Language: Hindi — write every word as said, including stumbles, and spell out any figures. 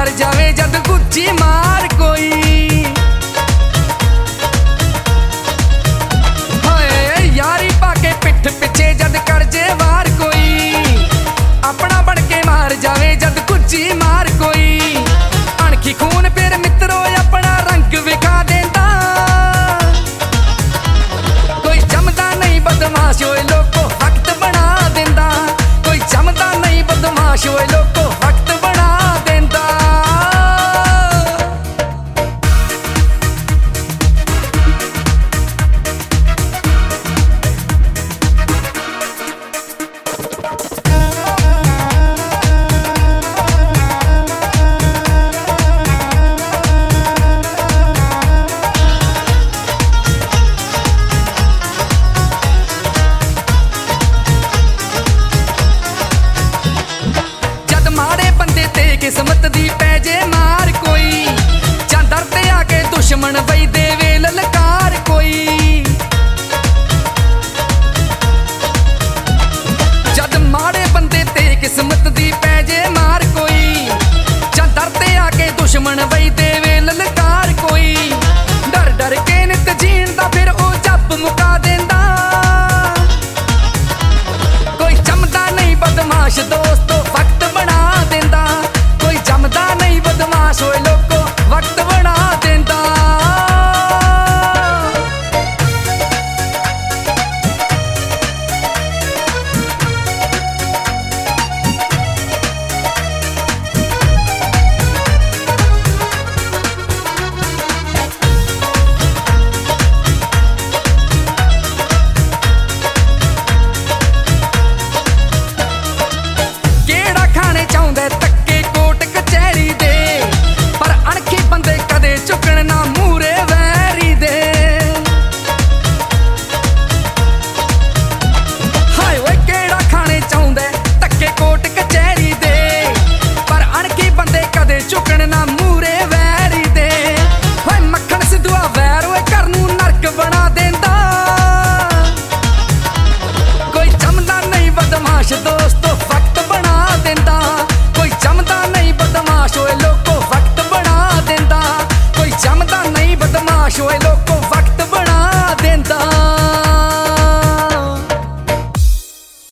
मार जावे जद गुच्ची मार कोई। हाय यारी पाके पिठ पिछे जद कर जे वार कोई, अपना बन के मार जावे जद गुच्ची मार कोई। अणखी खून फिर मित्रो अपना रंग विखा देंदा, कोई जमदा नहीं बदमाश होए लोको वक्त बना देंदा, कोई जमदा नहीं बदमाश होए लोको वक्त बना देंदा। किस्मत दी पैजे मार कोई, चांदर ते आके दुश्मन वही देवे ललकार कोई। जद माड़े बंदे ते किस्मत दी पैजे मार कोई, चांदर ते आके दुश्मन वही देवे ललकार कोई। डर डर के नित जीण दा फिर ओ जप मुका देंदा, कोई जमदा नहीं बदमाश दोस्तो वक्त बना देंदा, जमदा नहीं बदमाश होए लोको वक्त बना देंदा। केड़ा खाने चाहुंदे तक्के कोट कचहरी दे, पर अणखी बंदे कदे झुकण ना मूरे वैरी दे। हाय ओए केड़ा खाने चाहुंदे तक्के कोट कचहरी दे, पर अणखी बंदे कदे झुकण ना मूरे वैरी दे। हाय मक्खन सिद्धूआ वैर ओए घर नूं नरक बना देंदा, कोई जमदा नहीं बदमाश दोस्तो वक्त बना देंदा, कोई जमदा नहीं बदमाश होए लोको वक्त बना देंदा, कोई जमदा नहीं बदमाश होए लोको